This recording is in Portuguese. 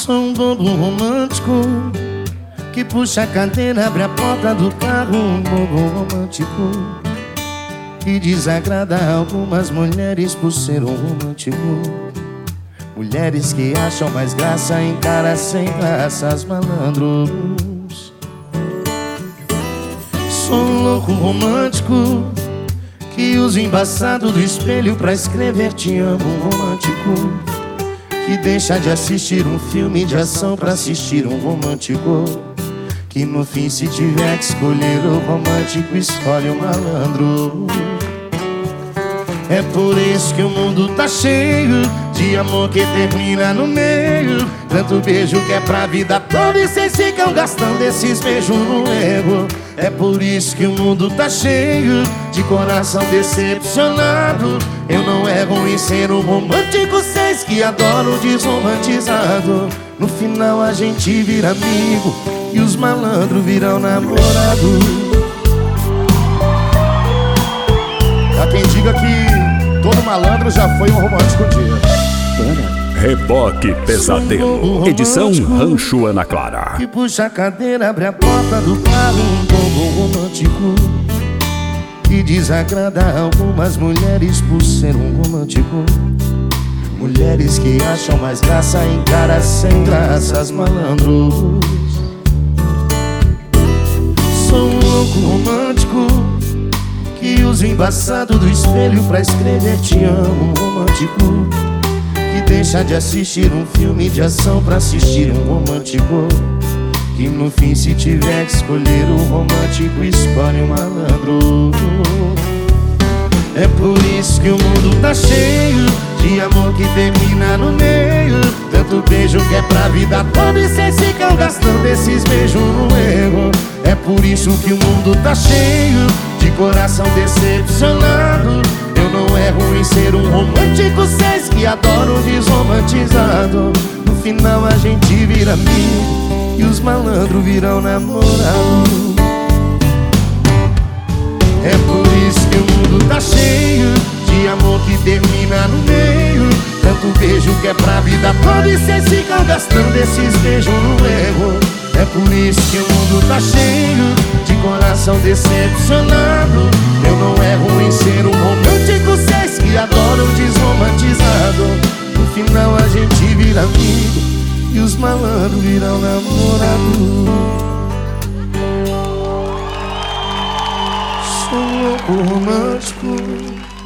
Sou um bobo romântico que puxa a cadeira, abre a porta do carro. Um bobo romântico que desagrada algumas mulheres por ser um romântico. Mulheres que acham mais graça em caras sem graças, malandros. Sou um louco romântico que usa o embaçado do espelho pra escrever te amo. Um romântico que deixa de assistir um filme de ação pra assistir um romântico. Que no fim, se tiver que escolher o romântico, escolhe o malandro. É por isso que o mundo tá cheio de amor que termina no meio. Tanto beijo que é pra vida toda e cês ficam gastando esses beijos no erro. É por isso que o mundo tá cheio de coração decepcionado. Eu não erro em ser um romântico, cês que adoram o desromantizado. No final a gente vira amigo e os malandros viram namorado. Há quem diga que todo malandro já foi um romântico um dia. Reboque Pesadelo, edição Rancho Ana Clara. Que puxa a cadeira, abre a porta do carro. Um bobo romântico que desagrada algumas mulheres por ser um romântico. Mulheres que acham mais graça em caras sem graças, malandros. Sou um louco romântico que usa o embaçado do espelho pra escrever te amo. Um romântico que deixa de assistir um filme de ação pra assistir um romântico. Que no fim, se tiver que escolher o romântico, escolhe o malandro. É por isso que o mundo tá cheio de amor que termina no meio. Tanto beijo que é pra vida toda e cês ficam gastando esses beijos no erro. É por isso que o mundo tá cheio de coração decepcionado. Eu não erro em ser um romântico, cês que adoram o desromantizado. No final a gente vira amigo e os malandros viram namorado. É por isso que o mundo tá cheio de amor que termina no meio. Tanto beijo que é pra vida toda e cês ficam gastando esses beijos no erro. É por isso que o mundo tá cheio de coração decepcionado. Eu não erro em ser um romântico, cês que adoram o desromantizado. No final a gente vira amigo e os malandros viram namorado. Sou um louco romântico